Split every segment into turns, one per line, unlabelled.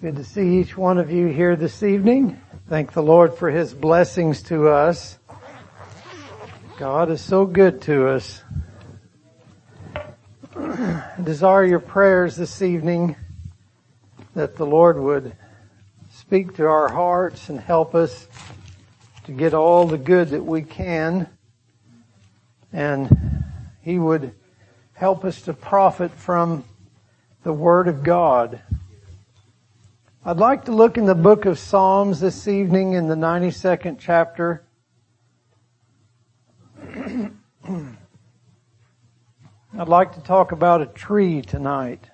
Good to see each one of you here this evening. Thank the Lord for His blessings to us. God is so good to us. I desire your prayers this evening that the Lord would speak to our hearts and help us to get all the good that we can, and He would help us to profit from the Word of God. I'd like to look in the book of Psalms this evening in the 92nd chapter. I'd like to talk about a tree tonight.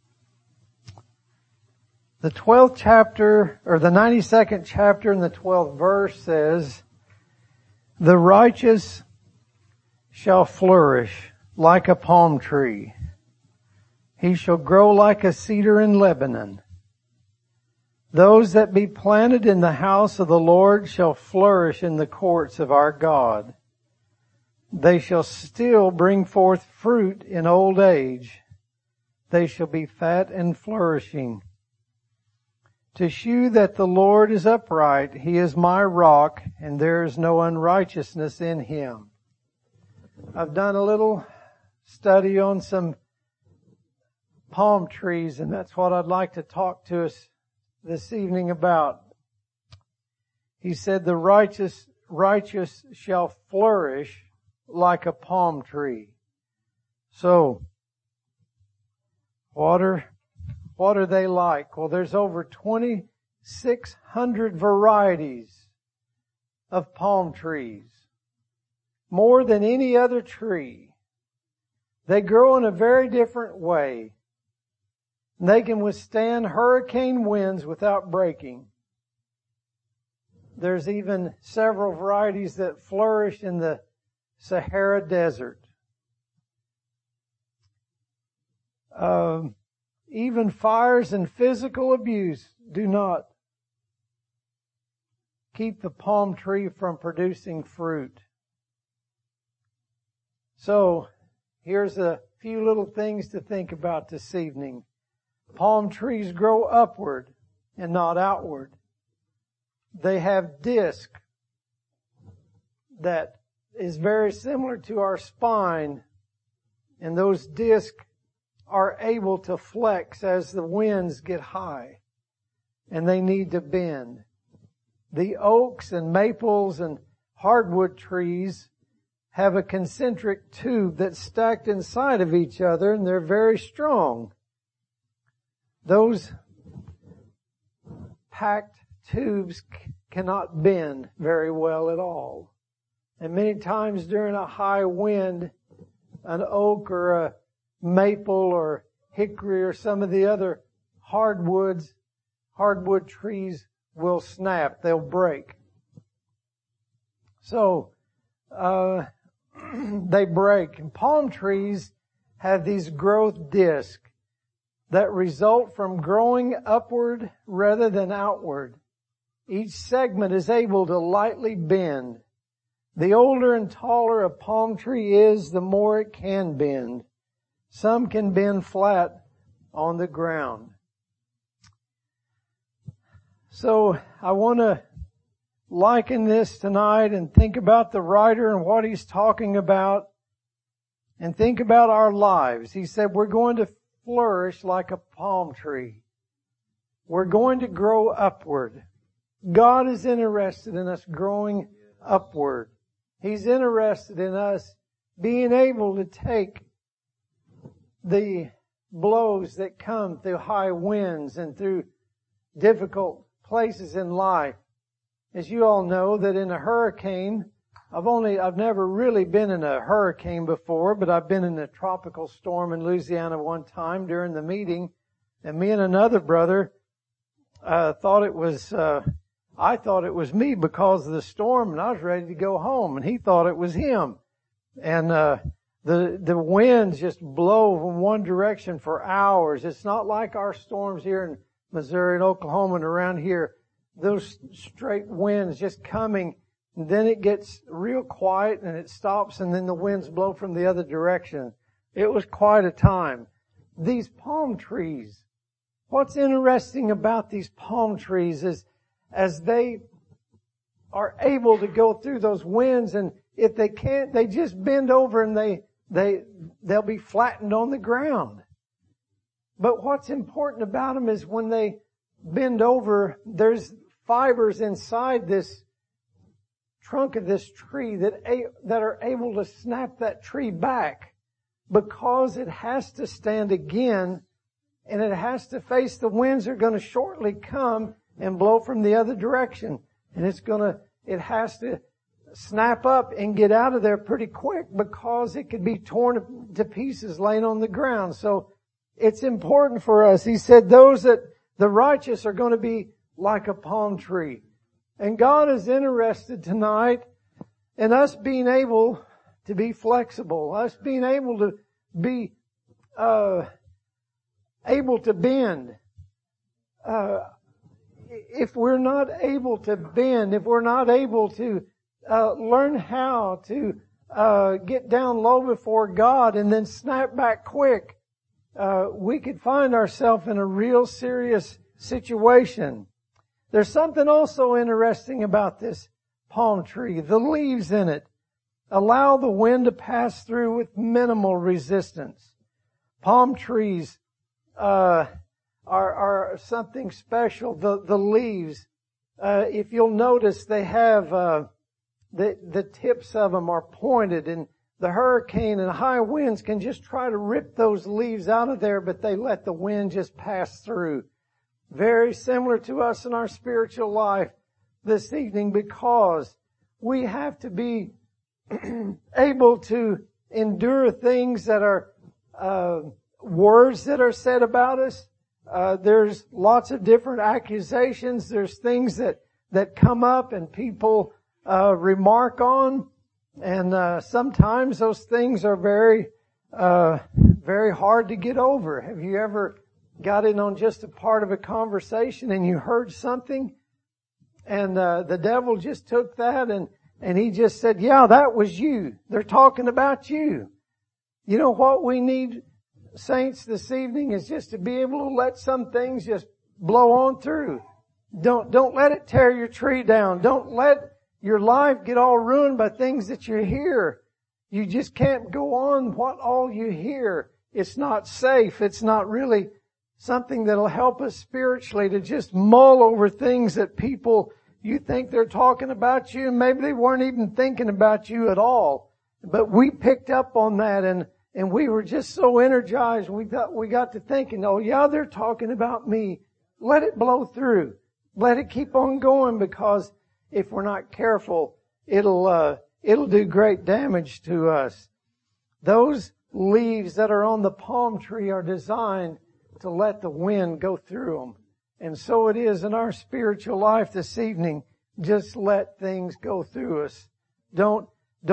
The 12th chapter, or the 92nd chapter and the 12th verse says, "The righteous shall flourish like a palm tree. He shall grow like a cedar in Lebanon. Those that be planted in the house of the Lord shall flourish in the courts of our God. They shall still bring forth fruit in old age. They shall be fat and flourishing. To shew that the Lord is upright, He is my rock, and there is no unrighteousness in Him." I've done a little study on some palm trees, and that's what I'd like to talk to us this evening about. He said, "The righteous shall flourish like a palm tree." So, what are they like? Well, there's over 2,600 varieties of palm trees. More than any other tree. They grow in a very different way. They can withstand hurricane winds without breaking. There's even several varieties that flourish in the Sahara Desert. Even fires and physical abuse do not keep the palm tree from producing fruit. So, here's a few little things to think about this evening. Palm trees grow upward and not outward. They have disc that is very similar to our spine, and those discs are able to flex as the winds get high, and they need to bend. The oaks and maples and hardwood trees have a concentric tube that's stacked inside of each other, and they're very strong. Those packed tubes cannot bend very well at all. And many times during a high wind, an oak or a maple or hickory or some of the other hardwood trees will snap. They'll break. So, they break. And palm trees have these growth discs that result from growing upward rather than outward. Each segment is able to lightly bend. The older and taller a palm tree is, the more it can bend. Some can bend flat on the ground. So I want to liken this tonight and think about the writer and what he's talking about, and think about our lives. He said we're going to flourish like a palm tree. We're going to grow upward. God is interested in us growing upward. He's interested in us being able to take the blows that come through high winds and through difficult places in life. As you all know, that in a hurricane, I've never really been in a hurricane before, but I've been in a tropical storm in Louisiana one time during the meeting, and me and another brother I thought it was me because of the storm, and I was ready to go home, and he thought it was him. And the winds just blow from one direction for hours. It's not like our storms here in Missouri and Oklahoma and around here. Those straight winds just coming. And then it gets real quiet and it stops, and then the winds blow from the other direction. It was quite a time. These palm trees what's interesting about these palm trees is as they are able to go through those winds, and if they can't, they just bend over and they'll be flattened on the ground. But what's important about them is when they bend over, there's fibers inside this trunk of this tree that are able to snap that tree back, because it has to stand again and it has to face the winds that are going to shortly come and blow from the other direction. And it has to snap up and get out of there pretty quick, because it could be torn to pieces laying on the ground. So it's important for us. He said the righteous are going to be like a palm tree. And God is interested tonight in us being able to be flexible, us being able to be able to bend. If we're not able to bend, if we're not able to learn how to get down low before God and then snap back quick, we could find ourselves in a real serious situation. There's something also interesting about this palm tree. The leaves in it allow the wind to pass through with minimal resistance. Palm trees are something special. The leaves, if you'll notice, they have the tips of them are pointed, and the hurricane and high winds can just try to rip those leaves out of there, but they let the wind just pass through. Very similar to us in our spiritual life this evening, because we have to be able to endure things that are words that are said about us. There's lots of different accusations. There's things that come up and people remark on, and sometimes those things are very hard to get over. Have you ever got in on just a part of a conversation and you heard something, and the devil just took that and he just said, yeah, that was you. They're talking about you. You know what we need, saints, this evening is just to be able to let some things just blow on through. Don't let it tear your tree down. Don't let your life get all ruined by things that you hear. You just can't go on what all you hear. It's not safe. It's not really something that'll help us spiritually to just mull over things that people, you think they're talking about you, and maybe they weren't even thinking about you at all. But we picked up on that, and we were just so energized. We got to thinking, oh yeah, they're talking about me. Let it blow through. Let it keep on going, because if we're not careful, it'll do great damage to us. Those leaves that are on the palm tree are designed to let the wind go through them. And so it is in our spiritual life this evening. Just let things go through us. Don't,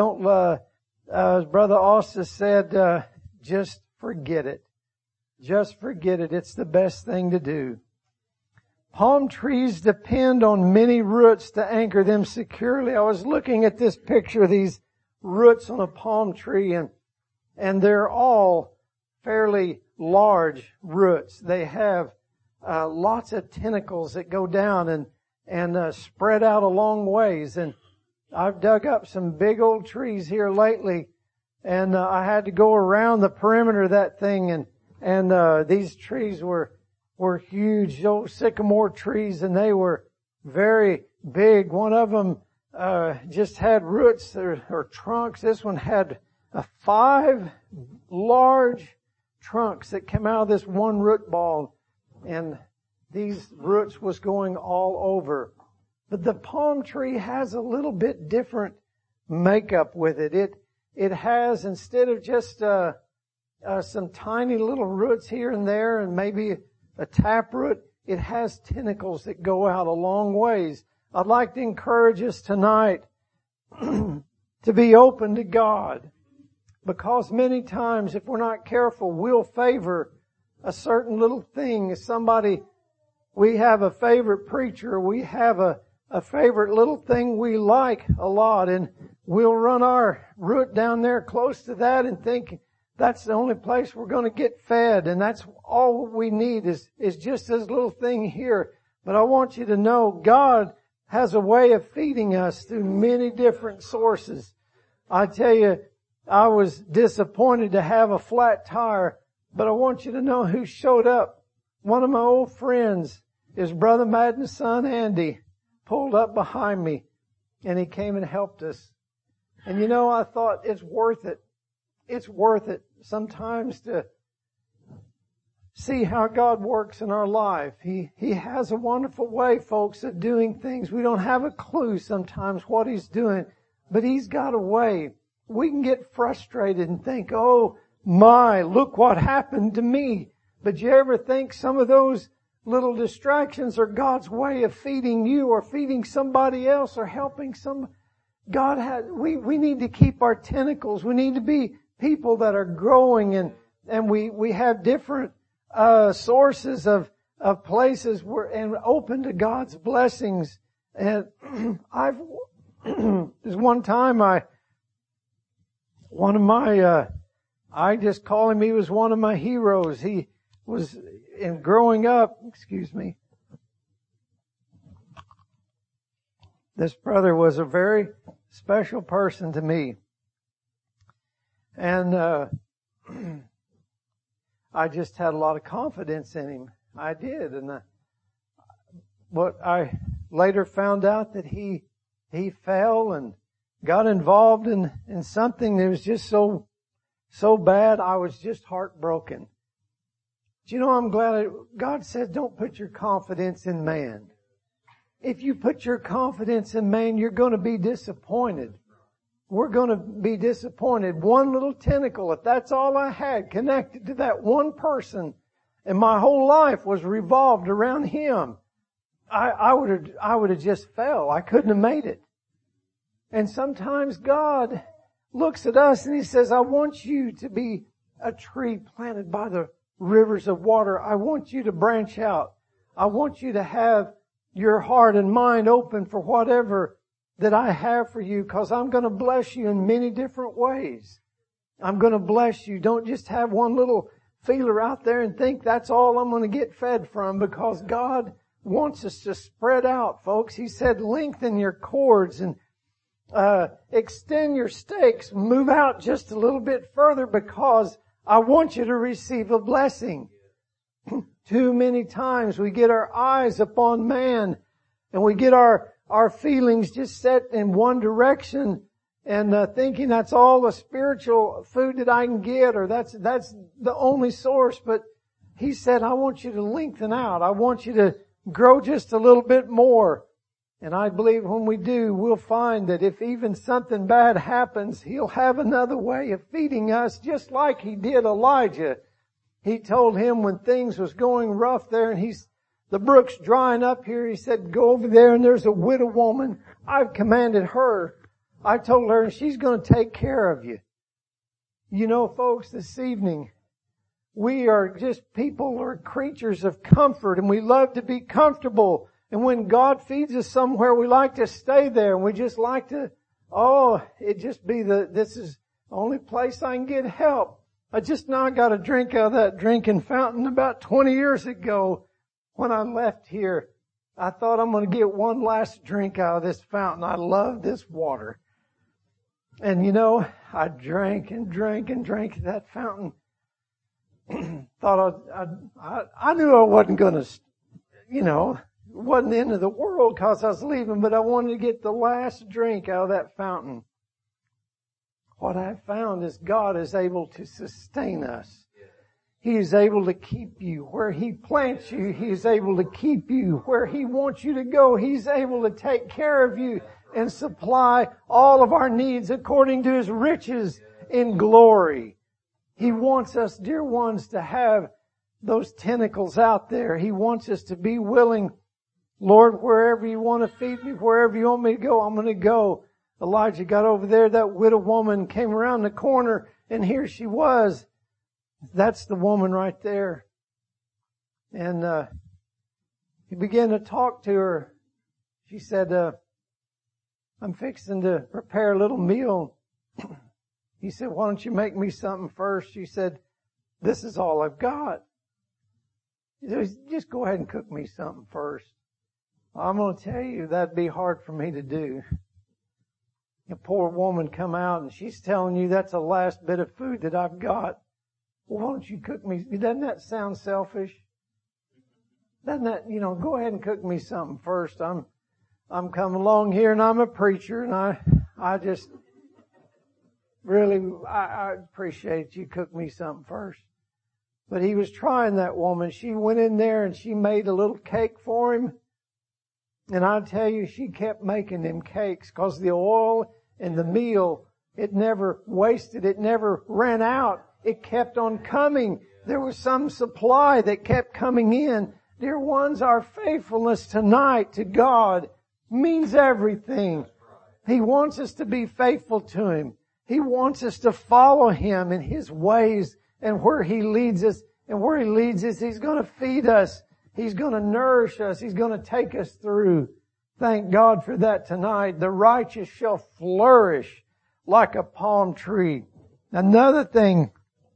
as Brother Austin said, just forget it. Just forget it. It's the best thing to do. Palm trees depend on many roots to anchor them securely. I was looking at this picture of these roots on a palm tree, and they're all fairly large roots. They have lots of tentacles that go down and spread out a long ways. And I've dug up some big old trees here lately, and I had to go around the perimeter of that thing, and these trees were huge, old sycamore trees, and they were very big. One of them just had roots or trunks. This one had 5 large trunks that came out of this one root ball, and these roots was going all over. But the palm tree has a little bit different makeup with it. It has, instead of just some tiny little roots here and there and maybe a taproot, it has tentacles that go out a long ways. I'd like to encourage us tonight to be open to God, because many times, if we're not careful, we'll favor a certain little thing. We have a favorite preacher, we have a favorite little thing we like a lot, and we'll run our root down there close to that and think That's the only place we're going to get fed, and that's all we need is just this little thing here. But I want you to know God has a way of feeding us through many different sources. I tell you, I was disappointed to have a flat tire, but I want you to know who showed up. One of my old friends, his brother Madden's son Andy, pulled up behind me, and he came and helped us. And you know, I thought it's worth it. It's worth it sometimes to see how God works in our life. He has a wonderful way, folks, of doing things. We don't have a clue sometimes what He's doing, but He's got a way. We can get frustrated and think, oh my, look what happened to me. But you ever think some of those little distractions are God's way of feeding you or feeding somebody else or helping some? We need to keep our tentacles. We need to be people that are growing, and we have different sources of places and open to God's blessings. And there's one time I just call him, he was one of my heroes. He was in growing up, this brother was a very special person to me. And I just had a lot of confidence in him. I did. And but I later found out that he fell and got involved in something that was just so bad. I was just heartbroken. Do you know, I'm glad God said, don't put your confidence in man. If you put your confidence in man, you're going to be disappointed. We're going to be disappointed. One little tentacle, if that's all I had connected to that one person, and my whole life was revolved around him, I would have just fell. I couldn't have made it. And sometimes God looks at us and He says, I want you to be a tree planted by the rivers of water. I want you to branch out. I want you to have your heart and mind open for whatever that I have for you, because I'm going to bless you in many different ways. I'm going to bless you. Don't just have one little feeler out there and think that's all I'm going to get fed from, because God wants us to spread out, folks. He said, lengthen your cords and extend your stakes. Move out just a little bit further, because I want you to receive a blessing. Too many times we get our eyes upon man, and we get our feelings just set in one direction, and thinking that's all the spiritual food that I can get, or that's the only source. But He said, I want you to lengthen out. I want you to grow just a little bit more. And I believe when we do, we'll find that if even something bad happens, He'll have another way of feeding us, just like He did Elijah. He told him when things was going rough there, and the brook's drying up here, He said, go over there and there's a widow woman. I've commanded her. I told her she's going to take care of you. You know, folks, this evening, we are just people or creatures of comfort, and we love to be comfortable. And when God feeds us somewhere, we like to stay there, and we just like to, it just be this is the only place I can get help. I just now got a drink out of that drinking fountain about 20 years ago. When I left here, I thought I'm going to get one last drink out of this fountain. I love this water. And you know, I drank and drank and drank at that fountain. Thought I knew I wasn't going to, it wasn't the end of the world because I was leaving, but I wanted to get the last drink out of that fountain. What I found is God is able to sustain us. He is able to keep you where He plants you. He is able to keep you where He wants you to go. He's able to take care of you and supply all of our needs according to His riches in glory. He wants us, dear ones, to have those tentacles out there. He wants us to be willing. Lord, wherever you want to feed me, wherever you want me to go, I'm going to go. Elijah got over there. That widow woman came around the corner, and here she was. That's the woman right there. And he began to talk to her. She said, I'm fixing to prepare a little meal. He said, why don't you make me something first? She said, this is all I've got. He said, just go ahead and cook me something first. I'm going to tell you, that'd be hard for me to do. A poor woman come out and she's telling you that's the last bit of food that I've got. Well, why don't you cook me? Doesn't that sound selfish? Doesn't that, go ahead and cook me something first. I'm coming along here and I'm a preacher and I just really, I appreciate you cook me something first. But he was trying that woman. She went in there and she made a little cake for him. And I tell you, she kept making them cakes because the oil and the meal, it never wasted. It never ran out. It kept on coming. There was some supply that kept coming in. Dear ones, our faithfulness tonight to God means everything. He wants us to be faithful to Him. He wants us to follow Him in His ways and where He leads us. And where He leads us, He's going to feed us. He's going to nourish us. He's going to take us through. Thank God for that tonight. The righteous shall flourish like a palm tree. Another thing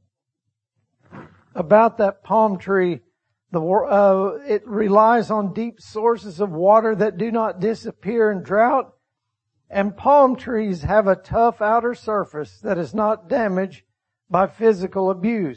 about that palm tree, it relies on deep sources of water that do not disappear in drought. And palm trees have a tough outer surface that is not damaged by physical abuse.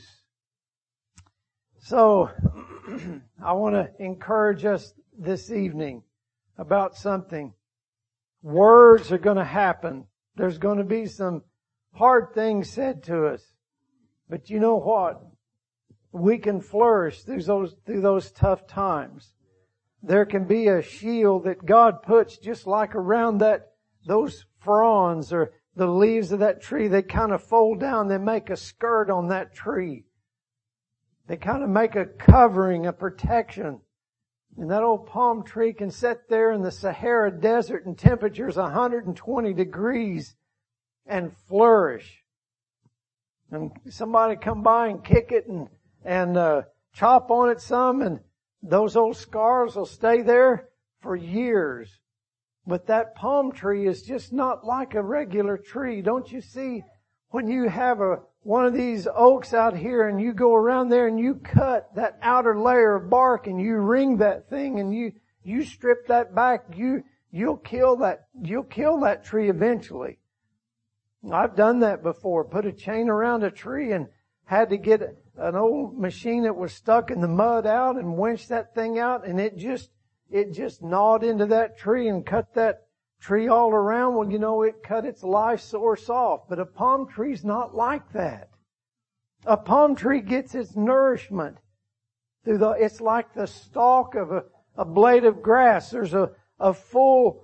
So, I want to encourage us this evening about something. Words are going to happen. There's going to be some hard things said to us. But you know what? We can flourish through those tough times. There can be a shield that God puts just like around those fronds or the leaves of that tree. They kind of fold down. They make a skirt on that tree. They kind of make a covering, a protection. And that old palm tree can sit there in the Sahara Desert and temperatures 120 degrees and flourish. And somebody come by and kick it and chop on it some, and those old scars will stay there for years. But that palm tree is just not like a regular tree. Don't you see, when you have one of these oaks out here and you go around there and you cut that outer layer of bark and you wring that thing and you strip that back, you'll kill that tree eventually. I've done that before. Put a chain around a tree and had to get an old machine that was stuck in the mud out and winch that thing out, and it just gnawed into that tree and cut that tree all around. Well, it cut its life source off. But a palm tree's not like that. A palm tree gets its nourishment through it's like the stalk of a blade of grass. There's a full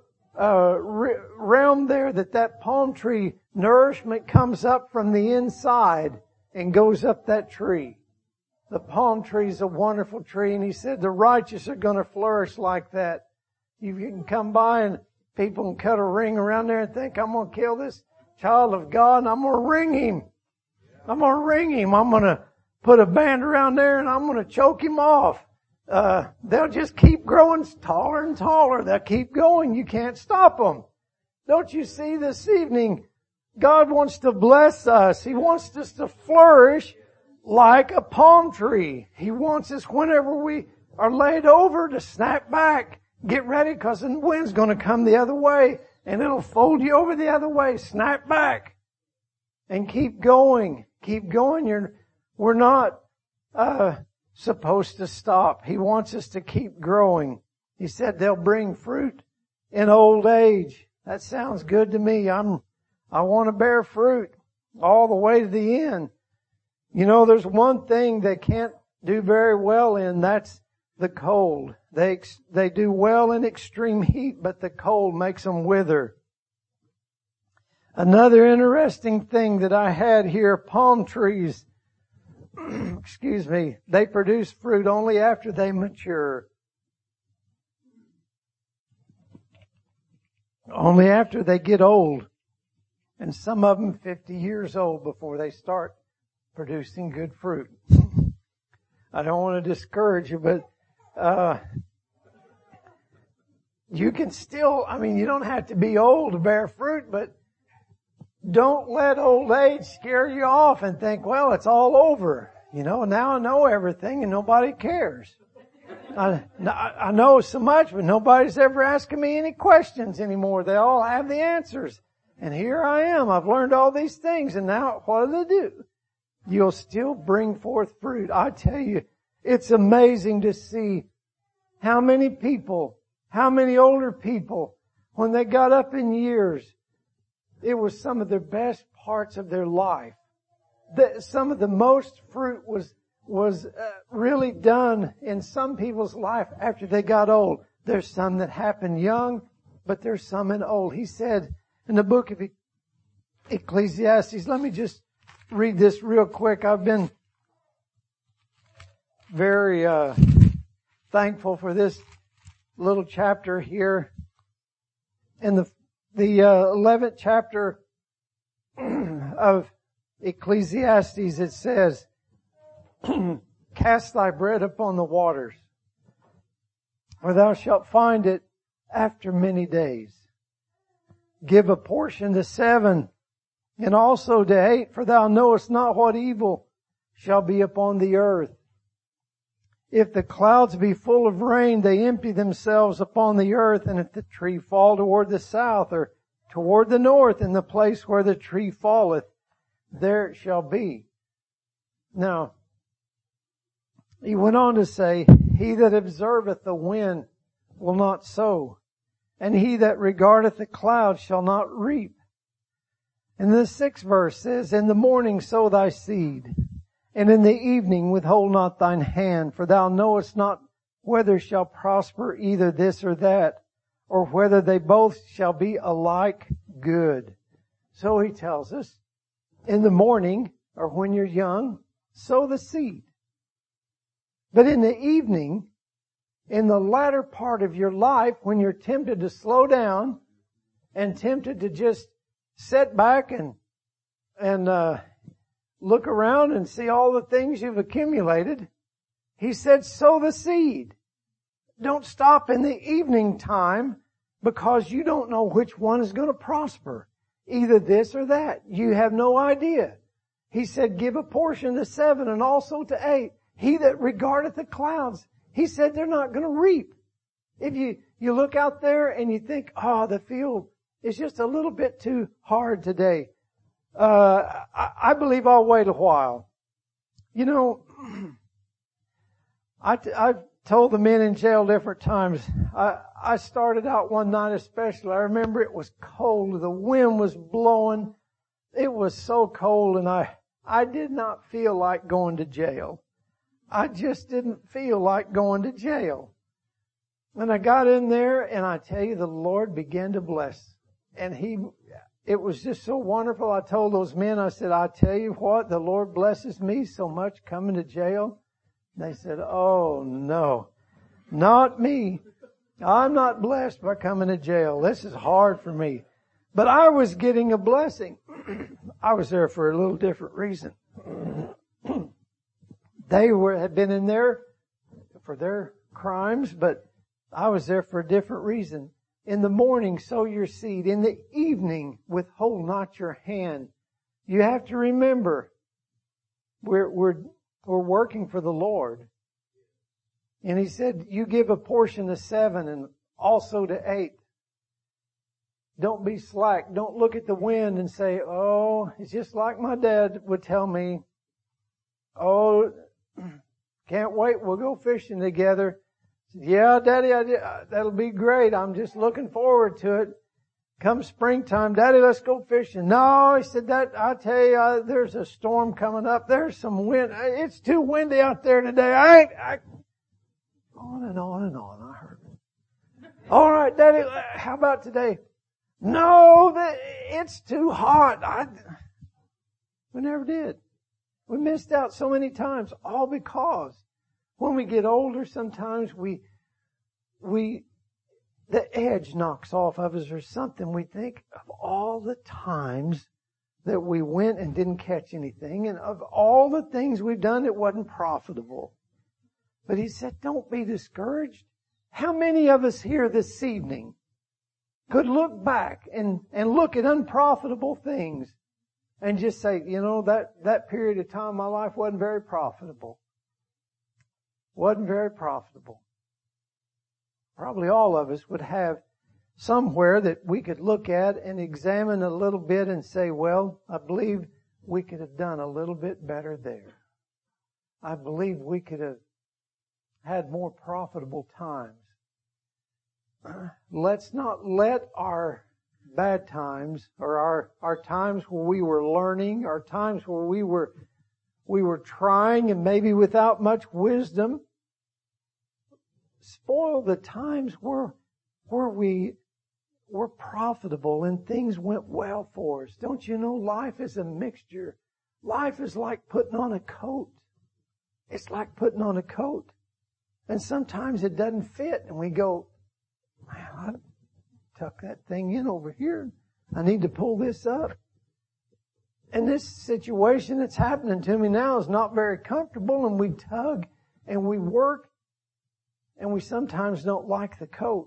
realm there that palm tree nourishment comes up from the inside and goes up that tree. The palm tree is a wonderful tree, and he said the righteous are going to flourish like that. You can come by and people can cut a ring around there and think, I'm going to kill this child of God and I'm going to ring him. I'm going to ring him. I'm going to put a band around there and I'm going to choke him off. They'll just keep growing taller and taller. They'll keep going. You can't stop them. Don't you see this evening? God wants to bless us. He wants us to flourish like a palm tree. He wants us whenever we are laid over to snap back. Get ready, because the wind's going to come the other way and it'll fold you over the other way. Snap back and keep going. Keep going. We're not supposed to stop. He wants us to keep growing. He said they'll bring fruit in old age. That sounds good to me. I want to bear fruit all the way to the end. There's one thing they can't do very well in, that's the cold. They do well in extreme heat, but the cold makes them wither. Another interesting thing that I had here, palm trees, they produce fruit only after they mature. Only after they get old. And some of them 50 years old before they start producing good fruit. I don't want to discourage you, but you can still, you don't have to be old to bear fruit, but Don't let old age scare you off and think, well, it's all over. Now I know everything and nobody cares. I know so much, but nobody's ever asking me any questions anymore. They all have the answers. And here I am. I've learned all these things. And now what do? You'll still bring forth fruit. I tell you, it's amazing to see how many older people, when they got up in years, it was some of the best parts of their life. Some of the most fruit was really done in some people's life after they got old. There's some that happened young, but there's some in old. He said in the book of Ecclesiastes, let me just read this real quick. I've been very thankful for this little chapter here. In the 11th chapter of Ecclesiastes, it says, cast thy bread upon the waters, for thou shalt find it after many days. Give a portion to 7, and also to 8, for thou knowest not what evil shall be upon the earth. If the clouds be full of rain, they empty themselves upon the earth, and if the tree fall toward the south or toward the north, in the place where the tree falleth, there it shall be. Now, he went on to say, he that observeth the wind will not sow, and he that regardeth the clouds shall not reap. And the 6th verse says, in the morning sow thy seed, and in the evening withhold not thine hand, for thou knowest not whether shall prosper either this or that, or whether they both shall be alike good. So he tells us, in the morning, or when you're young, sow the seed. But in the evening, in the latter part of your life, when you're tempted to slow down and tempted to just sit back and look around and see all the things you've accumulated, he said, sow the seed. Don't stop in the evening time, because you don't know which one is going to prosper. Either this or that. You have no idea. He said, give a portion to 7 and also to 8. He that regardeth the clouds, he said they're not going to reap. If you look out there and you think, the field is just a little bit too hard today. I believe I'll wait a while. I've told the men in jail different times. I started out one night especially. I remember it was cold. The wind was blowing. It was so cold, and I did not feel like going to jail. I just didn't feel like going to jail. And I got in there, and I tell you, the Lord began to bless. And it was just so wonderful. I told those men, I said, I tell you what, the Lord blesses me so much coming to jail. They said, oh no, not me. I'm not blessed by coming to jail. This is hard for me. But I was getting a blessing. I was there for a little different reason. They had been in there for their crimes, but I was there for a different reason. In the morning, sow your seed. In the evening, withhold not your hand. You have to remember, we're working for the Lord. And he said, you give a portion to 7 and also to 8. Don't be slack. Don't look at the wind and say, oh, it's just like my dad would tell me. Oh, can't wait. We'll go fishing together. Yeah, Daddy, that'll be great. I'm just looking forward to it. Come springtime, Daddy, let's go fishing. No, he said, I tell you, there's a storm coming up. There's some wind. It's too windy out there today. On and on and on. I heard it. All right, Daddy, how about today? No, it's too hot. We never did. We missed out so many times, all because when we get older, sometimes the edge knocks off of us or something. We think of all the times that we went and didn't catch anything, and of all the things we've done that wasn't profitable. But he said, don't be discouraged. How many of us here this evening could look back and look at unprofitable things and just say, that period of time in my life wasn't very profitable. Wasn't very profitable. Probably all of us would have somewhere that we could look at and examine a little bit and say, well, I believe we could have done a little bit better there. I believe we could have had more profitable times. Let's not let our bad times or our times where we were learning, our times where we were trying and maybe without much wisdom, spoil the times where we were profitable and things went well for us. Don't you know life is a mixture? Life is like putting on a coat. It's like putting on a coat. And sometimes it doesn't fit and we go, man, I tuck that thing in over here. I need to pull this up. And this situation that's happening to me now is not very comfortable, and we tug and we work and we sometimes don't like the coat.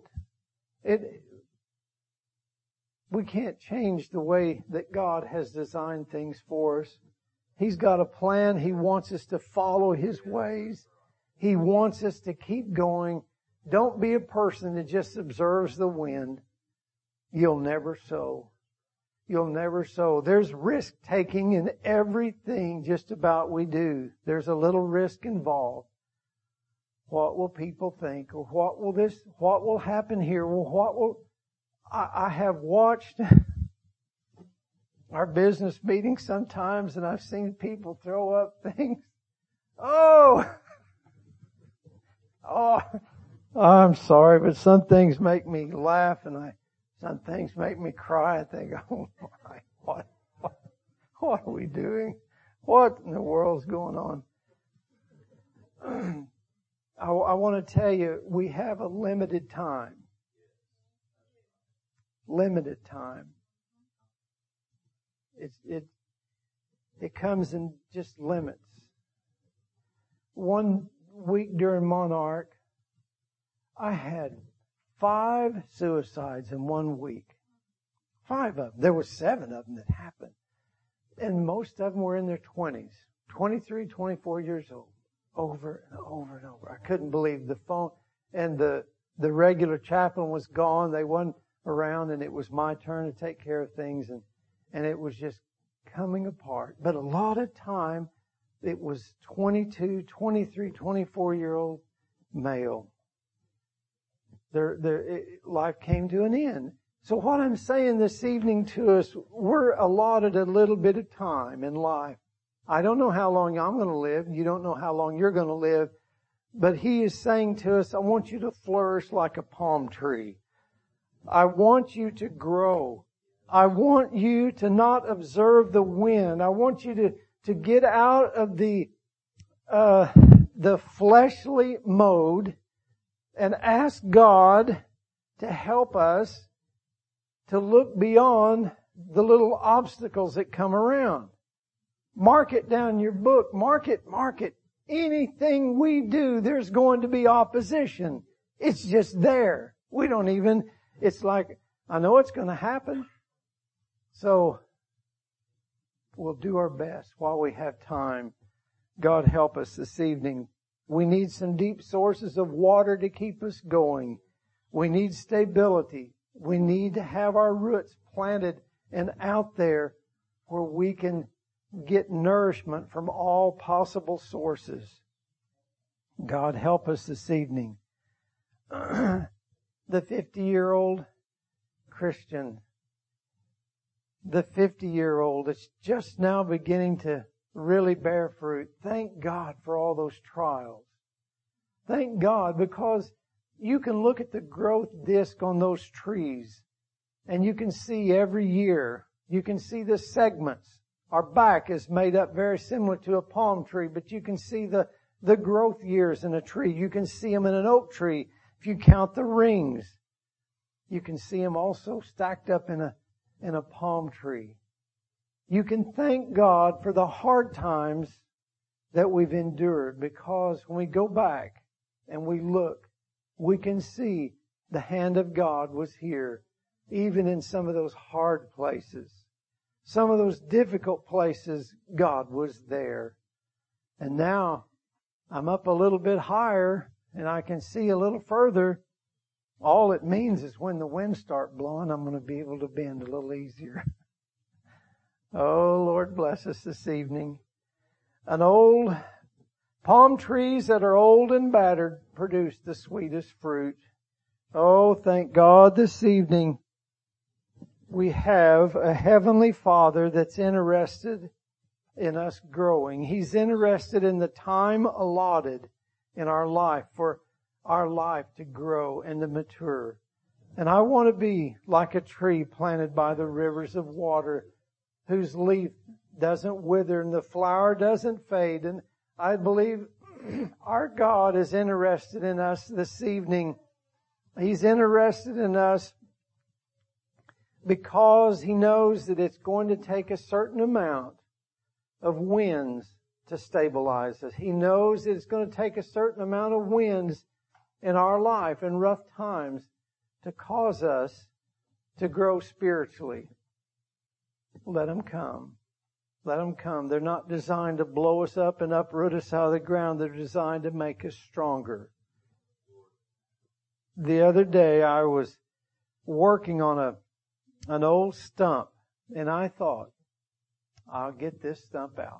We can't change the way that God has designed things for us. He's got a plan. He wants us to follow His ways. He wants us to keep going. Don't be a person that just observes the wind. You'll never sow. You'll never sow. There's risk taking in everything just about we do. There's a little risk involved. What will people think? Or what will happen here? Well, I have watched our business meetings sometimes and I've seen people throw up things. Oh, I'm sorry, but some things make me laugh and some things make me cry. I think, oh my, what are we doing? What in the world's going on? I want to tell you, we have a limited time. Limited time. It comes in just limits. One week during Monarch, I had 5 suicides in 1 week. 5 of them. There were 7 of them that happened. And most of them were in their 20s. 23, 24 years old. Over and over and over. I couldn't believe the phone. And the regular chaplain was gone. They wasn't around, and it was my turn to take care of things. And it was just coming apart. But a lot of time, it was 22, 23, 24-year-old male. Life came to an end. So what I'm saying this evening to us, we're allotted a little bit of time in life. I don't know how long I'm going to live. You don't know how long you're going to live. But He is saying to us, I want you to flourish like a palm tree. I want you to grow. I want you to not observe the wind. I want you to get out of the fleshly mode and ask God to help us to look beyond the little obstacles that come around. Mark it down your book. Mark it. Anything we do, there's going to be opposition. It's just there. It's like, I know it's going to happen. So, we'll do our best while we have time. God help us this evening. We need some deep sources of water to keep us going. We need stability. We need to have our roots planted and out there where we can get nourishment from all possible sources. God help us this evening. The 50-year-old Christian, the 50-year-old that's just now beginning to really bear fruit. Thank God for all those trials. Thank God, because you can look at the growth disc on those trees and you can see every year, you can see the segments. Our back is made up very similar to a palm tree, but you can see the growth years in a tree. You can see them in an oak tree. If you count the rings, you can see them also stacked up in a palm tree. You can thank God for the hard times that we've endured, because when we go back and we look, we can see the hand of God was here. even in some of those hard places, some of those difficult places, God was there. And now I'm up a little bit higher and I can see a little further. All it means is when the winds start blowing, I'm going to be able to bend a little easier. Oh, Lord, bless us this evening. Palm trees that are old and battered produce the sweetest fruit. Oh, thank God this evening we have a Heavenly Father that's interested in us growing. He's interested in the time allotted in our life for our life to grow and to mature. And I want to be like a tree planted by the rivers of water whose leaf doesn't wither and the flower doesn't fade. And I believe our God is interested in us this evening. He's interested in us because He knows that it's going to take a certain amount of winds to stabilize us. He knows that it's going to take a certain amount of winds in our life in rough times to cause us to grow spiritually. Let them come. Let them come. They're not designed to blow us up and uproot us out of the ground. They're designed to make us stronger. The other day I was working on an old stump and I thought, I'll get this stump out.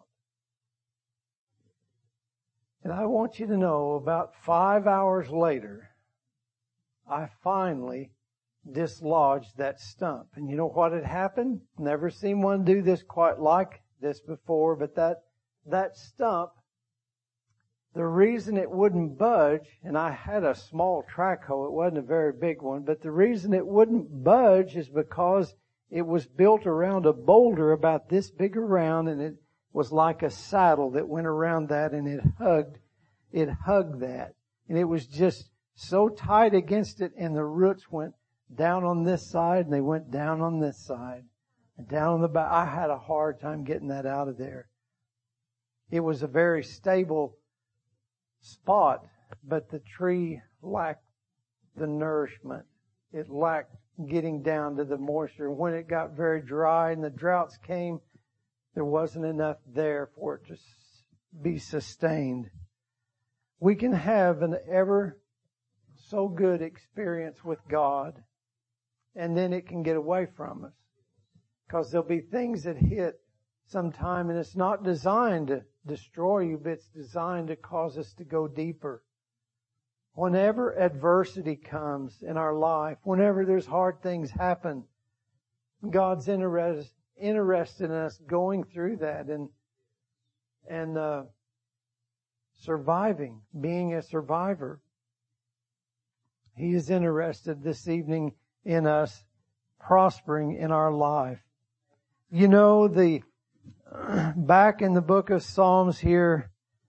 And I want you to know about 5 hours later, I finally dislodged that stump. And you know what had happened? Never seen one do this quite like this before, but that stump, the reason it wouldn't budge, and I had a small track hoe, it wasn't a very big one, but the reason it wouldn't budge is because it was built around a boulder about this big around, and it was like a saddle that went around that, and it hugged that. And it was just so tight against it, and the roots went down on this side, and they went down on this side, and down on the back. I had a hard time getting that out of there. It was a very stable spot, but the tree lacked the nourishment. It lacked getting down to the moisture. When it got very dry and the droughts came, there wasn't enough there for it to be sustained. We can have an ever so good experience with God, and then it can get away from us. Because there'll be things that hit sometime, and it's not designed to destroy you, but it's designed to cause us to go deeper. Whenever adversity comes in our life, whenever there's hard things happen, God's interested in us going through that and surviving, being a survivor. He is interested this evening in us prospering in our life. You know, back in the book of Psalms here,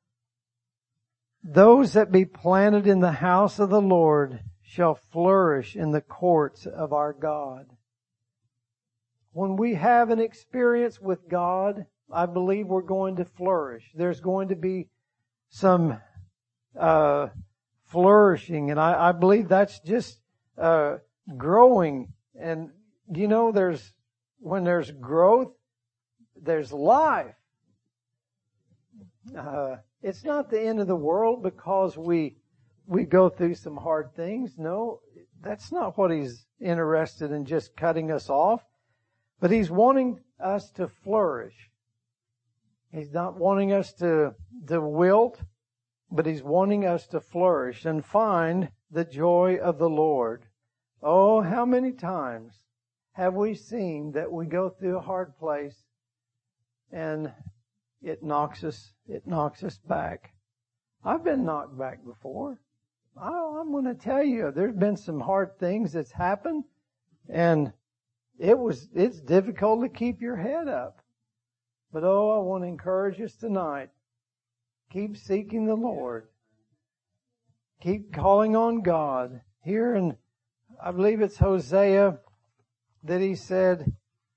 those that be planted in the house of the Lord shall flourish in the courts of our God. When we have an experience with God, I believe we're going to flourish. There's going to be some flourishing, and I believe that's just growing. And you know, when there's growth, there's life. It's not the end of the world because we go through some hard things. No, that's not what He's interested in, just cutting us off. But He's wanting us to flourish. He's not wanting us to wilt, but He's wanting us to flourish and find the joy of the Lord. Oh, how many times have we seen that we go through a hard place and it knocks us back? I've been knocked back before. I'm going to tell you, there's been some hard things that's happened, and it's difficult to keep your head up. But I want to encourage us tonight. Keep seeking the Lord. Keep calling on God. Here in, I believe it's Hosea, that he said,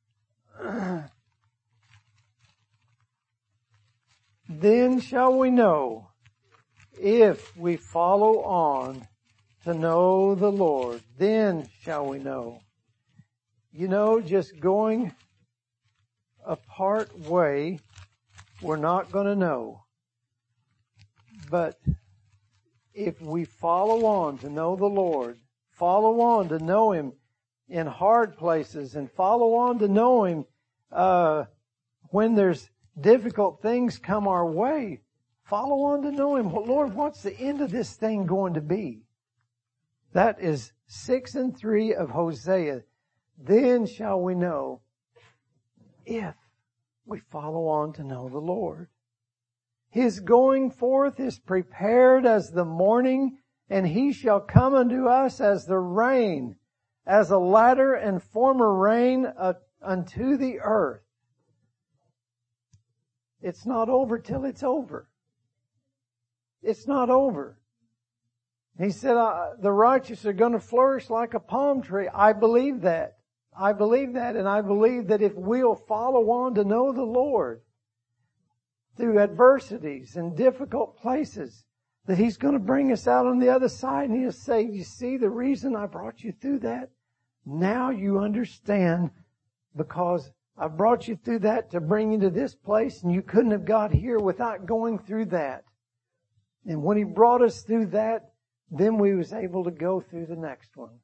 then shall we know if we follow on to know the Lord. Then shall we know. just going a part way, we're not going to know. But if we follow on to know the Lord, follow on to know Him in hard places, and follow on to know Him when there's difficult things come our way, follow on to know Him. Lord, what's the end of this thing going to be? That is 6:3 of Hosea. Then shall we know if we follow on to know the Lord. His going forth is prepared as the morning, and He shall come unto us as the rain, as a latter and former rain unto the earth. It's not over till it's over. It's not over. He said, the righteous are going to flourish like a palm tree. I believe that. I believe that, and I believe that if we'll follow on to know the Lord through adversities and difficult places, that He's going to bring us out on the other side, and He'll say, you see the reason I brought you through that? Now you understand, because I brought you through that to bring you to this place, and you couldn't have got here without going through that. And when He brought us through that, then we was able to go through the next one.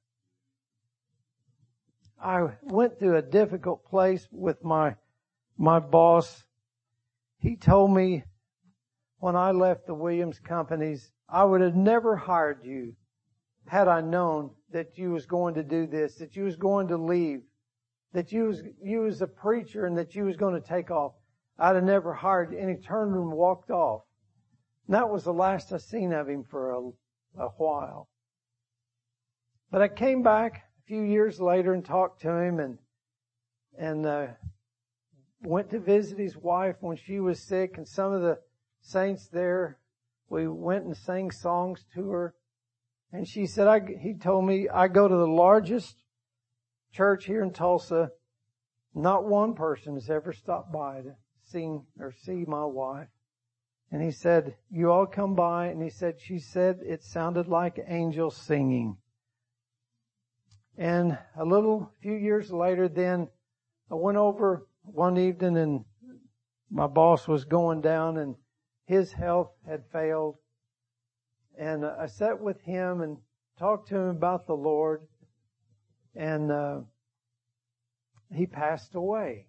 I went through a difficult place with my boss. He told me when I left the Williams companies, I would have never hired you had I known that you was going to do this, that you was going to leave, that you was a preacher and that you was going to take off. I'd have never hired you. And he turned and walked off. And that was the last I seen of him for a while. But I came back a few years later and talked to him and went to visit his wife when she was sick, and some of the saints there, we went and sang songs to her. And she said, he told me, I go to the largest church here in Tulsa. Not one person has ever stopped by to sing or see my wife. And he said, you all come by. And she said it sounded like angels singing. And a few years later then, I went over one evening and my boss was going down and his health had failed. And I sat with him and talked to him about the Lord. And he passed away.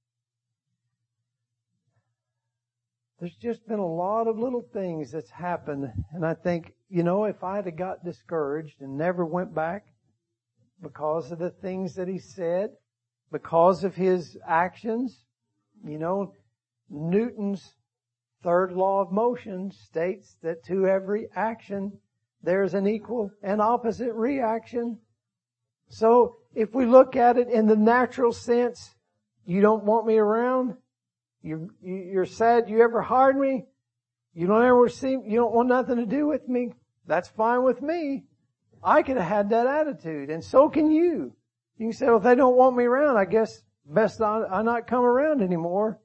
There's just been a lot of little things that's happened. And I think, if I had got discouraged and never went back because of the things that he said, because of his actions, Newton's third law of motion states that to every action, there's an equal and opposite reaction. So if we look at it in the natural sense, you don't want me around. You're sad you ever hired me. You don't want nothing to do with me. That's fine with me. I could have had that attitude, and so can you. You can say, well, if they don't want me around, I guess best I not come around anymore.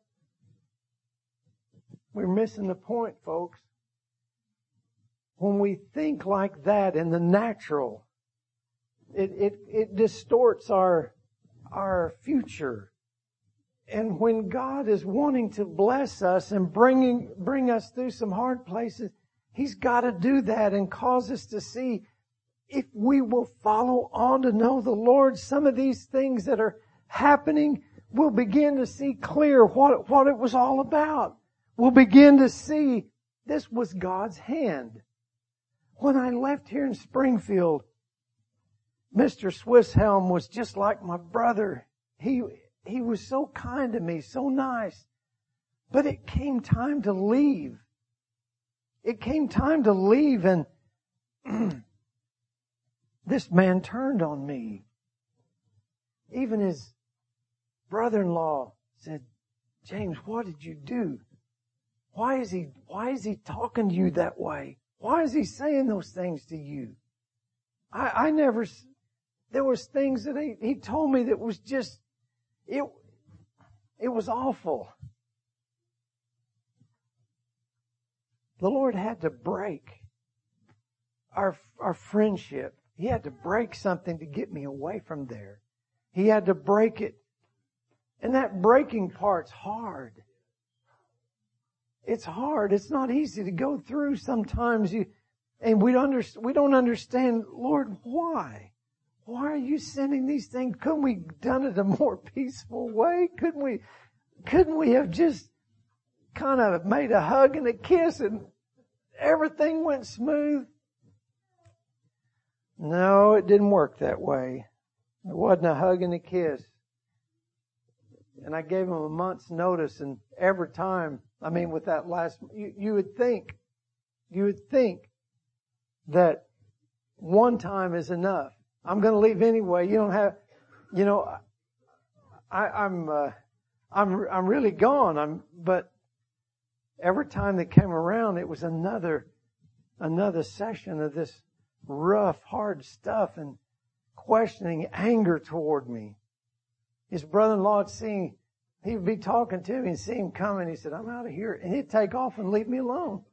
We're missing the point, folks. When we think like that in the natural, it distorts our future. And when God is wanting to bless us and bring us through some hard places, He's got to do that and cause us to see, if we will follow on to know the Lord, some of these things that are happening, we'll begin to see clear what it was all about. We'll begin to see this was God's hand. When I left here in Springfield, Mr. Swisshelm was just like my brother. He was so kind to me, so nice. But it came time to leave. It came time to leave, and this man turned on me. Even his brother-in-law said, James, what did you do? Why is he talking to you that way? Why is he saying those things to you? There was things that he told me that was just, it was awful. The Lord had to break our friendship. He had to break something to get me away from there. He had to break it. And that breaking part's hard. It's hard. It's not easy to go through sometimes. And we don't understand, Lord, why? Why are you sending these things? Couldn't we have done it a more peaceful way? Couldn't we have just kind of made a hug and a kiss and everything went smooth? No, it didn't work that way. It wasn't a hug and a kiss. And I gave him a month's notice, and every time, with that last, you would think that one time is enough. I'm going to leave anyway. You don't have, I'm really gone. But every time they came around, it was another session of this rough, hard stuff and questioning, anger toward me. His brother-in-law would see, he would be talking to me and see him coming. He said, I'm out of here. And he'd take off and leave me alone.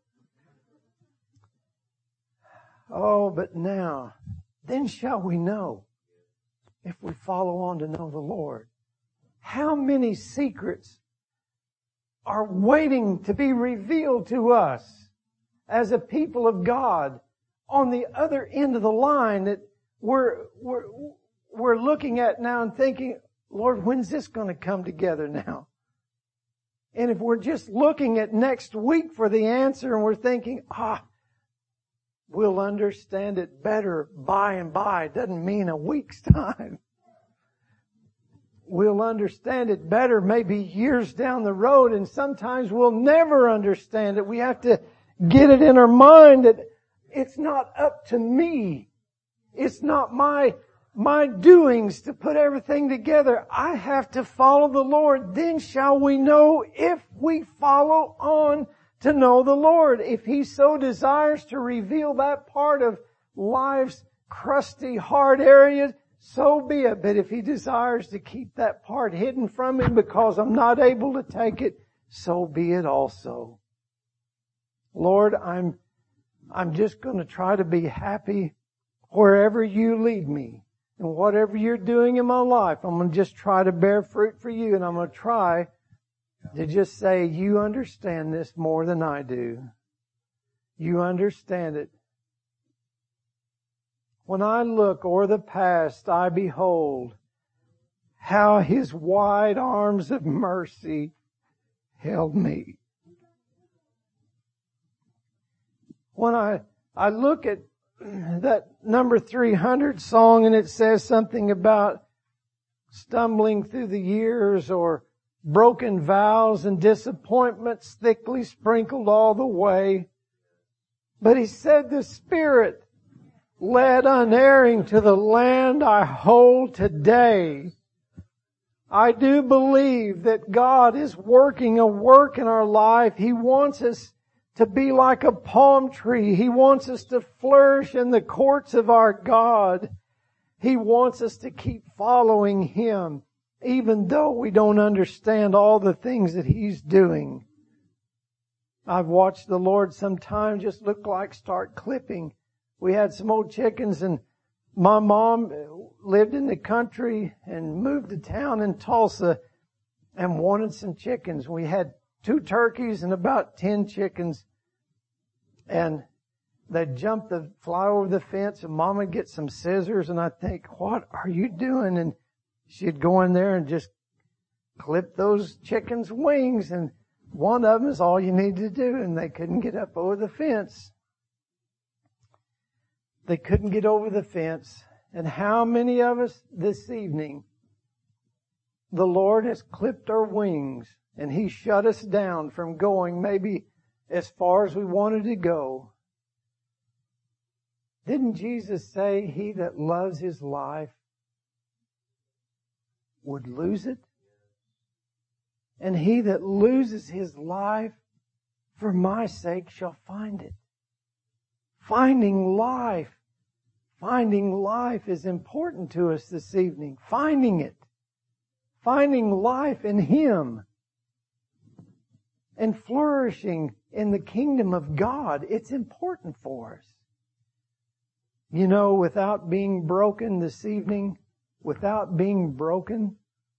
Oh, but now, then shall we know if we follow on to know the Lord. How many secrets are waiting to be revealed to us as a people of God on the other end of the line that we're looking at now and thinking, Lord, when's this going to come together now? And if we're just looking at next week for the answer and we're thinking, we'll understand it better by and by, doesn't mean a week's time. We'll understand it better maybe years down the road, and sometimes we'll never understand it. We have to get it in our mind that it's not up to me. It's not my doings to put everything together. I have to follow the Lord. Then shall we know if we follow on to know the Lord. If He so desires to reveal that part of life's crusty, hard areas, so be it. But if He desires to keep that part hidden from Him because I'm not able to take it, so be it also. Lord, I'm just going to try to be happy wherever You lead me. And whatever You're doing in my life, I'm going to just try to bear fruit for You. And I'm going to try to just say, You understand this more than I do. You understand it. When I look o'er the past, I behold how His wide arms of mercy held me. When I look at that number 300 song and it says something about stumbling through the years or broken vows and disappointments thickly sprinkled all the way. But he said the Spirit led unerring to the land I hold today. I do believe that God is working a work in our life. He wants us to be like a palm tree. He wants us to flourish in the courts of our God. He wants us to keep following Him, even though we don't understand all the things that He's doing. I've watched the Lord sometimes just look like start clipping. We had some old chickens, and my mom lived in the country and moved to town in Tulsa and wanted some chickens. We had 2 turkeys and about 10 chickens. And they'd fly over the fence, and Mom would get some scissors, and I'd think, what are you doing? And she'd go in there and just clip those chickens' wings, and one of them is all you need to do, and they couldn't get up over the fence. They couldn't get over the fence. And how many of us this evening, the Lord has clipped our wings, and He shut us down from going maybe as far as we wanted to go. Didn't Jesus say, he that loves his life would lose it? And he that loses his life for my sake shall find it. Finding life is important to us this evening. Finding life in Him. And flourishing in the kingdom of God. It's important for us. You know, without being broken this evening, without being broken,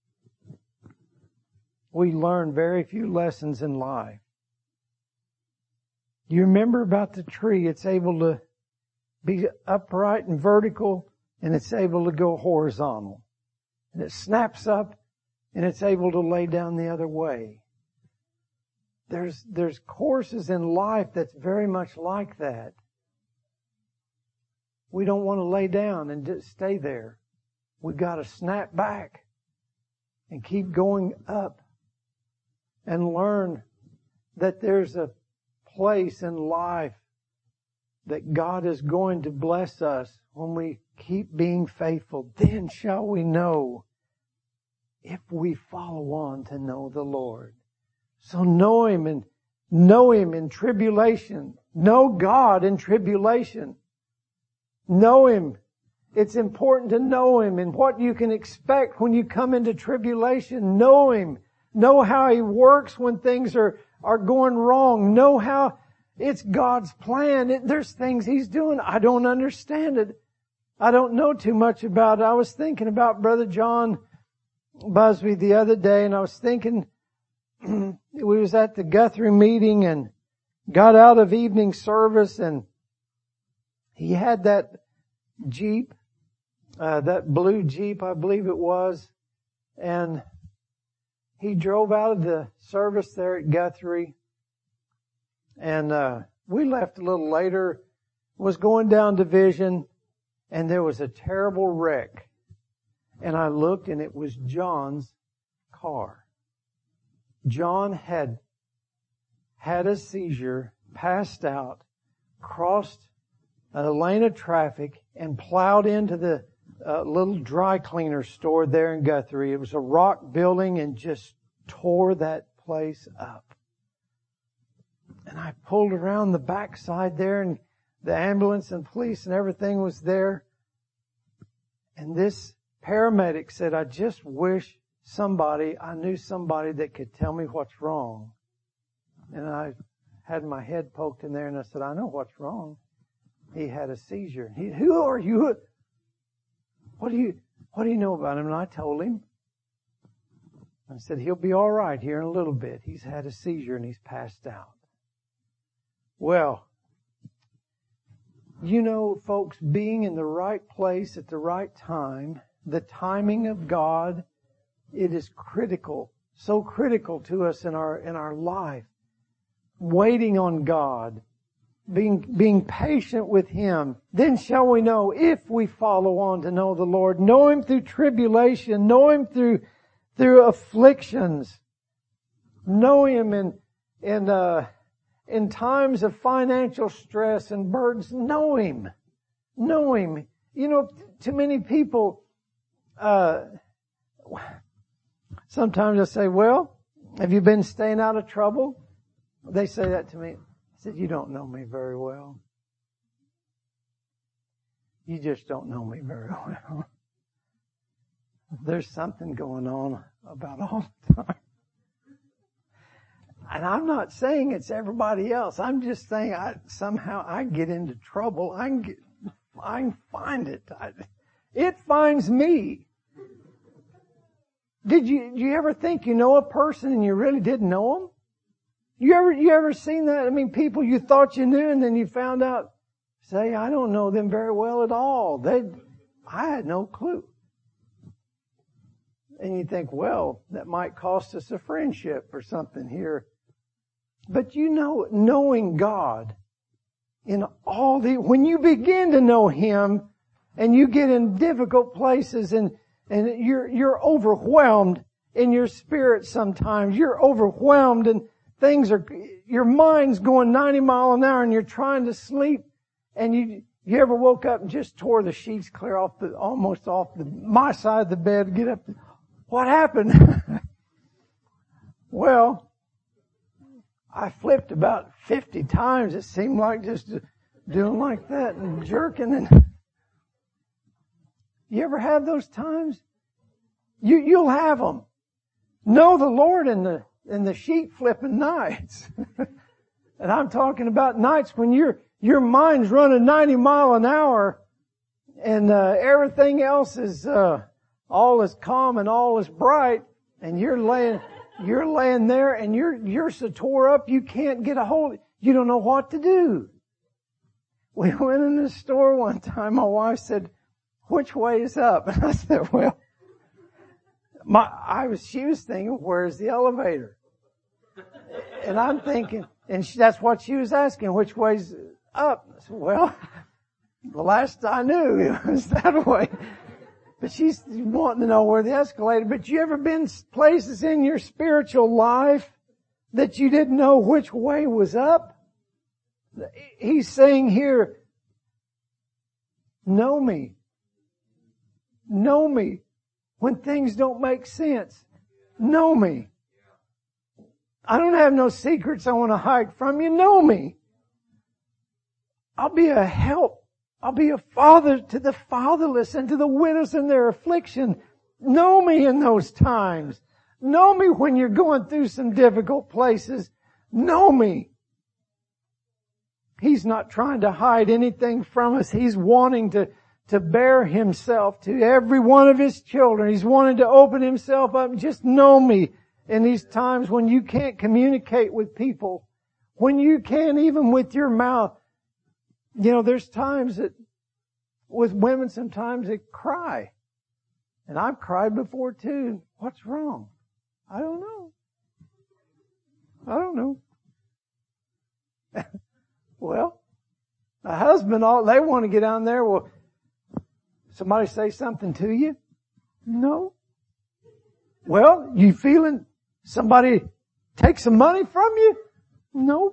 we learn very few lessons in life. You remember about the tree? It's able to be upright and vertical, and it's able to go horizontal. And it snaps up, and it's able to lay down the other way. There's courses in life that's very much like that. We don't want to lay down and just stay there. We've got to snap back and keep going up and learn that there's a place in life that God is going to bless us when we keep being faithful. Then shall we know if we follow on to know the Lord. So know Him in tribulation. Know God in tribulation. Know Him. It's important to know Him and what you can expect when you come into tribulation. Know Him. Know how He works when things are going wrong. Know how it's God's plan. There's things He's doing. I don't understand it. I don't know too much about it. I was thinking about Brother John Busby the other day, and I was thinking, we was at the Guthrie meeting and got out of evening service, and he had that Jeep, that blue Jeep, I believe it was, and he drove out of the service there at Guthrie, and we left a little later, was going down Division, and there was a terrible wreck. And I looked, and it was John's car. John had a seizure, passed out, crossed a lane of traffic, and plowed into the little dry cleaner store there in Guthrie. It was a rock building and just tore that place up. And I pulled around the backside there, and the ambulance and police and everything was there. And this paramedic said, I just wish I knew somebody that could tell me what's wrong. And I had my head poked in there, and I said, I know what's wrong. He had a seizure. Who are you? What do you know about him? And I told him. I said, he'll be all right here in a little bit. He's had a seizure and he's passed out. Well, you know, folks, being in the right place at the right time, the timing of God, it is critical, so critical to us in our life. Waiting on God, being patient with Him. Then shall we know if we follow on to know the Lord. Know Him through tribulation. Know Him through afflictions. Know Him in times of financial stress and burdens. Know Him. Know Him. You know, too many people, sometimes I say, well, have you been staying out of trouble? They say that to me. I said, you don't know me very well. You just don't know me very well. There's something going on about all the time. And I'm not saying it's everybody else. I'm just saying somehow I get into trouble. I can find it. It finds me. Did you ever think you know a person and you really didn't know them? You ever seen that? I mean, people you thought you knew and then you found out, say, I don't know them very well at all. I had no clue. And you think, well, that might cost us a friendship or something here. But you know, knowing God in when you begin to know Him and you get in difficult places and you're overwhelmed in your spirit sometimes. You're overwhelmed and your mind's going 90 miles an hour and you're trying to sleep, and you ever woke up and just tore the sheets clear almost off my side of the bed to get up? What happened? Well, I flipped about 50 times. It seemed like just doing like that and jerking. And you ever have those times? You'll have them. Know the Lord in the sheet flipping nights. And I'm talking about nights when your mind's running 90 miles an hour and everything else is all is calm and all is bright, and you're laying there and you're so tore up you can't get a hold. You don't know what to do. We went in the store one time. My wife said, "Which way is up?" And I said, "Well, she was thinking, where's the elevator?" And I'm thinking, that's what she was asking, which way's up? I said, "Well, the last I knew it was that way." But she's wanting to know where the escalator. But you ever been places in your spiritual life that you didn't know which way was up? He's saying here, know me. Know me. When things don't make sense, know me. I don't have no secrets I want to hide from you. Know me. I'll be a help. I'll be a father to the fatherless and to the widows in their affliction. Know me in those times. Know me when you're going through some difficult places. Know me. He's not trying to hide anything from us. He's wanting to bear himself to every one of his children. He's wanting to open himself up. Just know me in these times when you can't communicate with people, when you can't even with your mouth. You know, there's times that with women sometimes they cry. And I've cried before too. What's wrong? I don't know. I don't know. Well, a husband, they want to get down there. Well, somebody say something to you? No. Well, you feeling somebody take some money from you? No.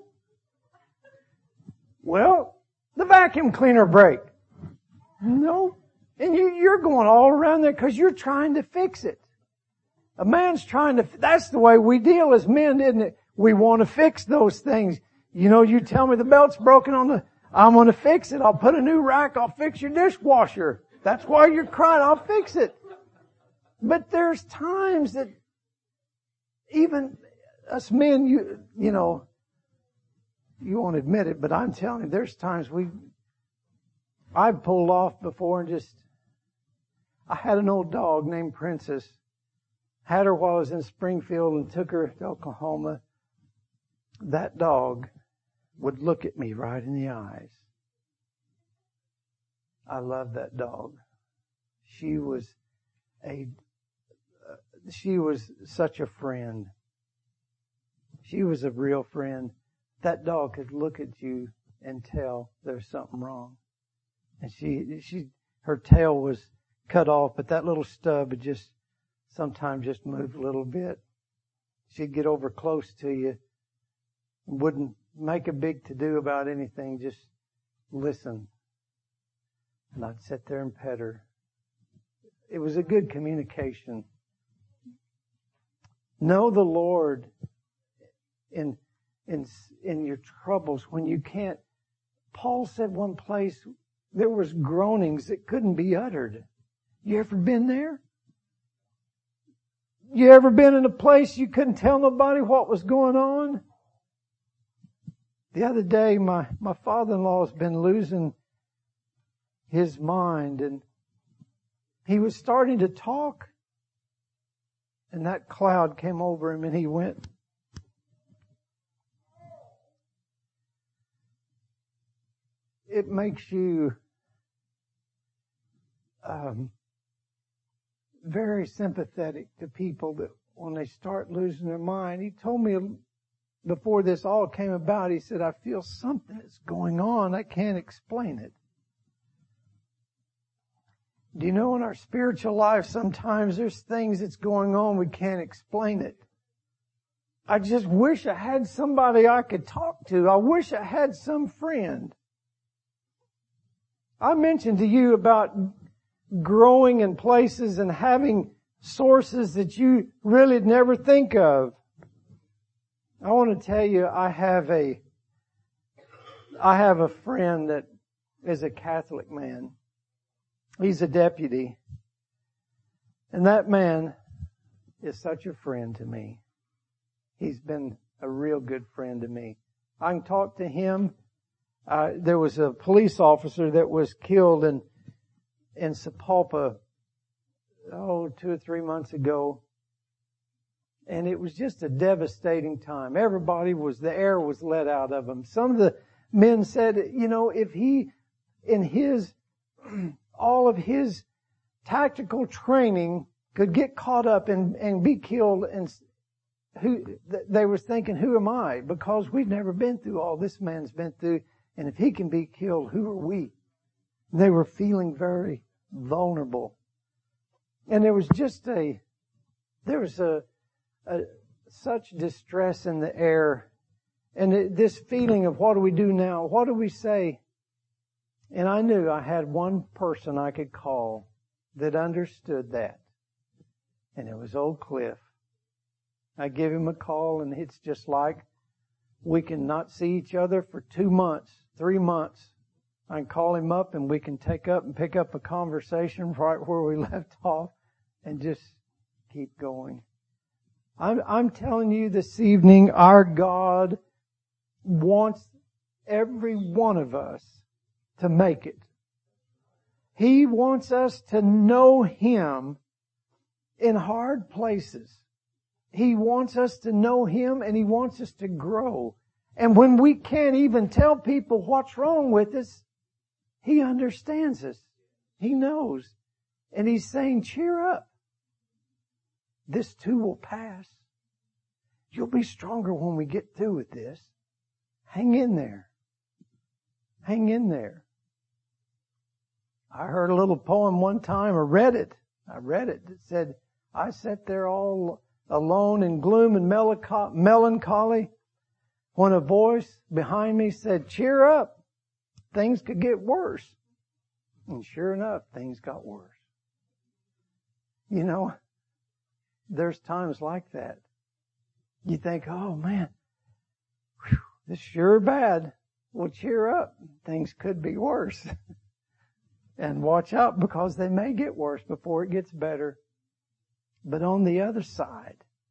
Well, the vacuum cleaner break? No. And you're going all around there because you're trying to fix it. A man's that's the way we deal as men, isn't it? We want to fix those things. You know, you tell me the belt's broken I'm going to fix it. I'll put a new rack. I'll fix your dishwasher. That's why you're crying. I'll fix it. But there's times that even us men, you know, you won't admit it, but I'm telling you, there's times I've pulled off before and I had an old dog named Princess. Had her while I was in Springfield and took her to Oklahoma. That dog would look at me right in the eyes. I love that dog. She was such a friend. She was a real friend. That dog could look at you and tell there's something wrong. And her tail was cut off, but that little stub would sometimes just move a little bit. She'd get over close to you, wouldn't make a big to-do about anything, just listen. And I'd sit there and pet her. It was a good communication. Know the Lord in your troubles when you can't. Paul said one place there was groanings that couldn't be uttered. You ever been there? You ever been in a place you couldn't tell nobody what was going on? The other day, my father-in-law has been losing his mind, and he was starting to talk, and that cloud came over him, and he went. It makes you very sympathetic to people that when they start losing their mind. He told me before this all came about, he said, I feel something is going on. I can't explain it. Do you know in our spiritual life sometimes there's things that's going on, we can't explain it. I just wish I had somebody I could talk to. I wish I had some friend. I mentioned to you about growing in places and having sources that you really never think of. I want to tell you, I have a friend that is a Catholic man. He's a deputy. And that man is such a friend to me. He's been a real good friend to me. I can talk to him. There was a police officer that was killed in Sapulpa, 2 or 3 months ago. And it was just a devastating time. The air was let out of them. Some of the men said, if he, all of his tactical training could get caught up and be killed, and they were thinking, who am I? Because we've never been through all this man's been through, and if he can be killed, who are we? They were feeling very vulnerable. And there was such distress in the air, and this feeling of what do we do now? What do we say? And I knew I had one person I could call that understood that. And it was old Cliff. I give him a call, and it's just like we can not see each other for 2 months, 3 months. I can call him up, and we can pick up a conversation right where we left off and just keep going. I'm telling you this evening, our God wants every one of us to make it. He wants us to know Him in hard places. He wants us to know Him, and He wants us to grow. And when we can't even tell people what's wrong with us, He understands us. He knows. And He's saying, cheer up. This too will pass. You'll be stronger when we get through with this. Hang in there. Hang in there. I heard a little poem one time, I read it. It said, I sat there all alone in gloom and melancholy when a voice behind me said, cheer up. Things could get worse. And sure enough, things got worse. There's times like that. You think, oh man, this is sure bad. Well, cheer up. Things could be worse. And watch out, because they may get worse before it gets better. But on the other side,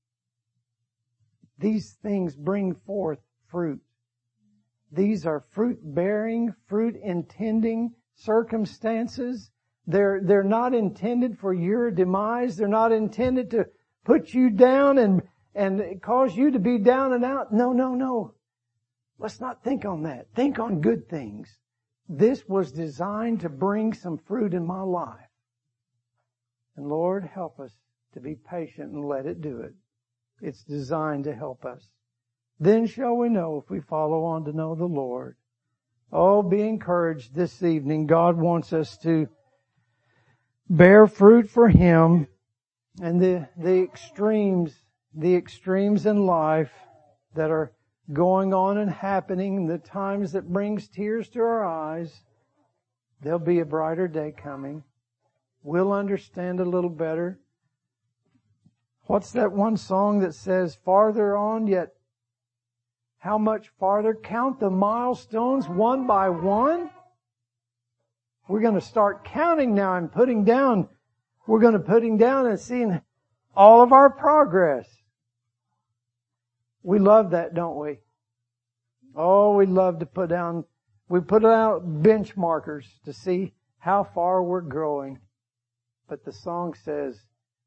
these things bring forth fruit. These are fruit-bearing, fruit-intending circumstances. They're not intended for your demise. They're not intended to put you down and cause you to be down and out. No. Let's not think on that. Think on good things. This was designed to bring some fruit in my life. And Lord, help us to be patient and let it do it. It's designed to help us. Then shall we know if we follow on to know the Lord. Oh, be encouraged this evening. God wants us to bear fruit for Him, and the extremes in life that are going on and happening, the times that brings tears to our eyes, there'll be a brighter day coming. We'll understand a little better. What's that one song that says, farther on, yet how much farther? Count the milestones one by one. We're going to start counting now and putting down. We're going to putting down and seeing all of our progress. We love that, don't we? Oh, we love to put out benchmarkers to see how far we're growing. But the song says,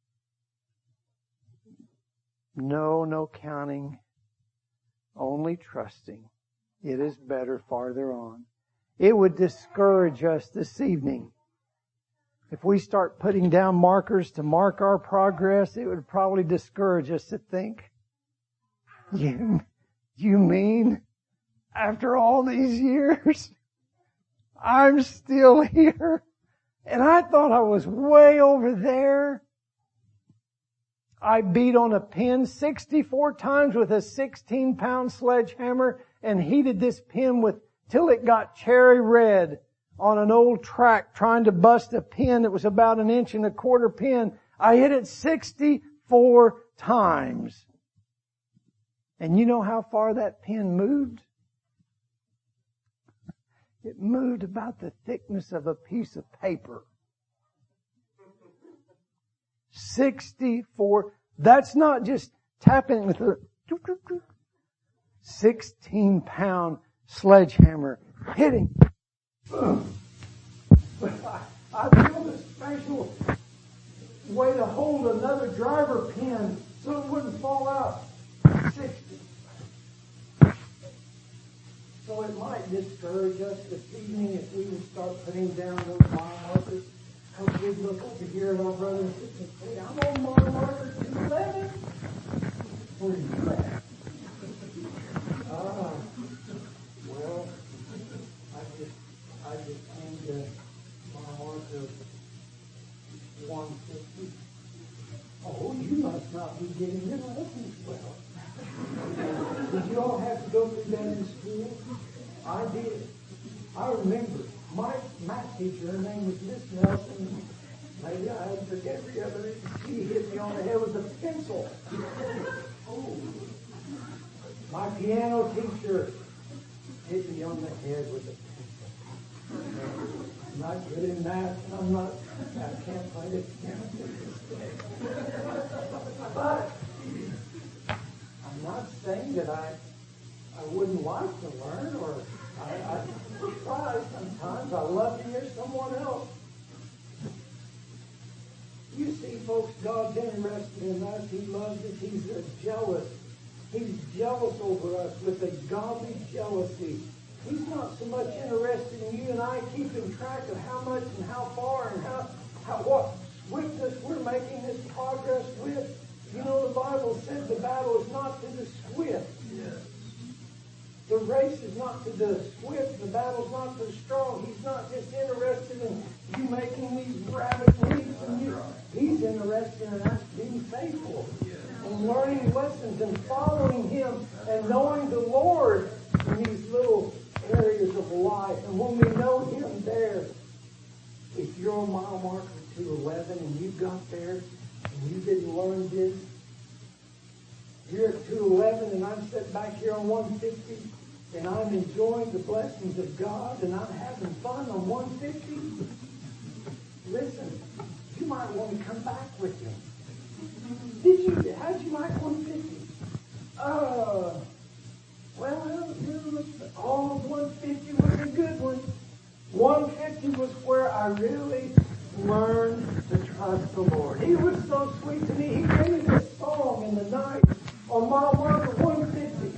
no counting, only trusting. It is better farther on. It would discourage us this evening. If we start putting down markers to mark our progress, it would probably discourage us to think, you mean after all these years, I'm still here? And I thought I was way over there. I beat on a pin 64 times with a 16-pound sledgehammer and heated this pin till it got cherry red on an old track trying to bust a pin that was about 1.25 inch pin. I hit it 64 times. And you know how far that pin moved? It moved about the thickness of a piece of paper. 64. That's not just tapping with a 16-pound sledgehammer hitting. I feel the special way to hold another driver pin so it wouldn't fall out. 60. So it might discourage us this evening if we would start putting down those mile markers. Because we'd look over here at our brother and sister and say, I'm on mile marker 211. Where are you at? Well, I just came to mile marker 150. Oh, you must not be getting your lessons well. Did you all have to go through that in school? I did. I remember my math teacher, her name was Miss Nelson. Maybe I had took every other. She hit me on the head with a pencil. Oh. My piano teacher hit me on the head with a pencil. I'm not good in math, and I can't play the piano. But I'm not saying that I wouldn't like to learn, or I try sometimes. I love to hear someone else. You see, folks, God's interested in us. He loves us. He's jealous. He's jealous over us with a godly jealousy. He's not so much interested in you and I keeping track of how much and how far and what swiftness we're making this progress with. You know, the Bible says the battle is not to the swift. Yes. The race is not to the swift. The battle is not to the strong. He's not just interested in you making these rapid leaps. He's interested in us being faithful and learning lessons and following Him and knowing the Lord in these little areas of life. And when we know Him there, if you're on mile marker 211 and you got there and you didn't learn this, you're at 211 and I'm sitting back here on 150 and I'm enjoying the blessings of God and I'm having fun on 150. Listen, you might want to come back with me. How'd you like 150? All 150 was a good one. 150 was where I really learned to trust the Lord. He was so sweet to me. He gave me this song in the night on mile marker 150.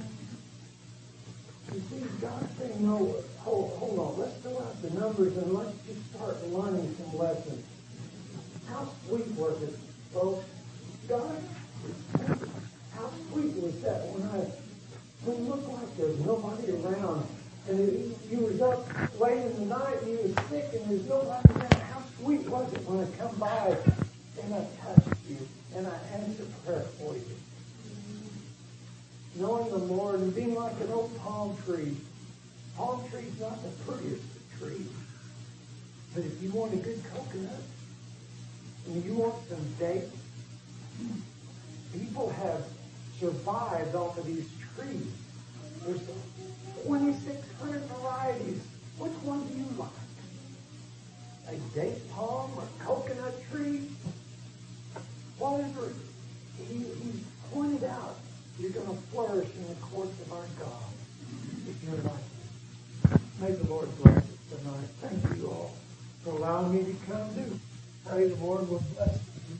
You see, God's saying, no, hold on. Let's fill out the numbers and let's just start learning some lessons. How sweet was it, folks? God, how sweet was that when it looked like there was nobody around and you was up late in the night and you was sick and there's nobody around. How sweet was it when I come by and I touched you and I answered prayer for you? Knowing the Lord and being like an old palm tree. Palm tree's not the prettiest of trees. But if you want a good coconut and you want some dates, people have survived off of these trees. There's 2,600 varieties. Which one do you like? A date palm or a coconut tree? Whatever he pointed out, you're going to flourish in the courts of our God if you're like him. May the Lord bless us tonight. Thank you all for allowing me to come do. Pray the Lord will bless you.